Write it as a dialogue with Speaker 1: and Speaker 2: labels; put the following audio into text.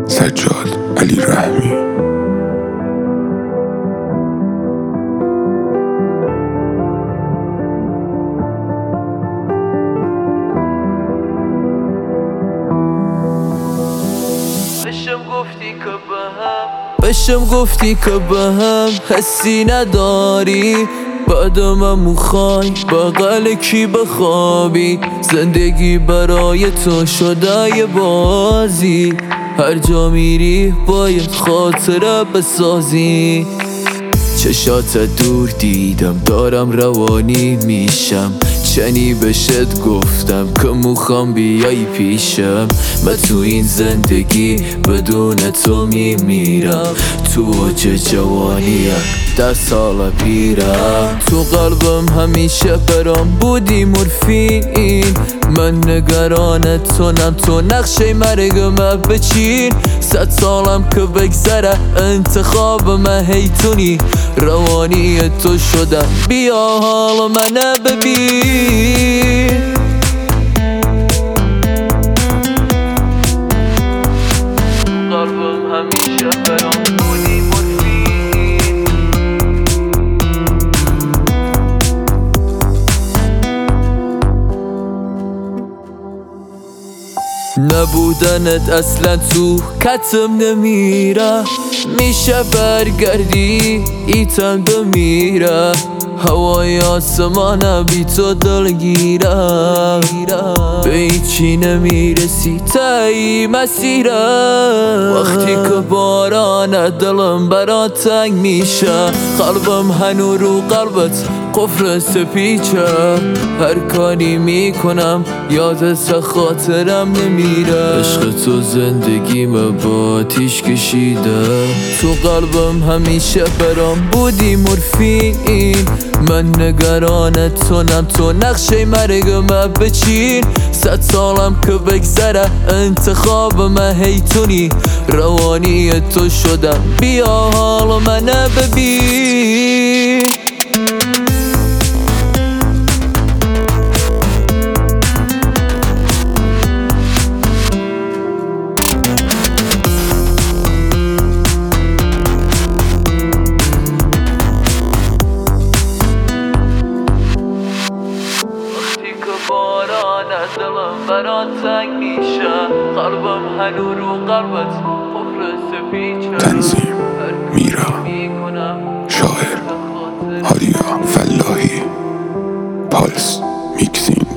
Speaker 1: سجاد علی رحمی.
Speaker 2: بشم گفتی که به هم حسی نداری، بعدم هم موخای بغل کی بخوابی. زندگی برای تو شده یه بازی، هر جا میری باید خاطره بسازی. چشات دور دیدم دارم روانی میشم، چنی بشت گفتم که موخام بیای پیشم. من تو این زندگی بدون تو میمیرم، تو اوج جوانیم 10 سال پیرم. تو قلبم همیشه برام بودی مورفین، من نگران تونم، تو نقشه مرگم بچین. 100 سالم که بگذره انتخاب من هیتونی، روانی تو شدم بیا حال من ببین. قلبم همیشه برام بودی مورفین. نبودنت اصلا تو کتم نمیره، میشه برگردی ایتم بمیره. هوای آسمانم بی تو دلگیره، به هیچی نمیرسی تایی مسیره. وقتی که بارانه دلم برات تنگ میشه، قلبم هنو رو قلبت قفل سپیچه. هر کاری میکنم یادت خاطرم نمیره، عشق تو زندگیم با آتیش کشیده. تو قلبم همیشه برام بودی مورفین، من نگران تونم، تو نقشه مرگم بچین. 100 سالم که بگذره انتخاب من هیتونی، روانی تو شدم بیا حال من ببین. بارانه دلم برات تنگ میشه، قلبم هنو رو قلبت قفل سپیچه.
Speaker 1: تنظیم میرا، شاعر هادیا فلاحی، پالس میکسینگ.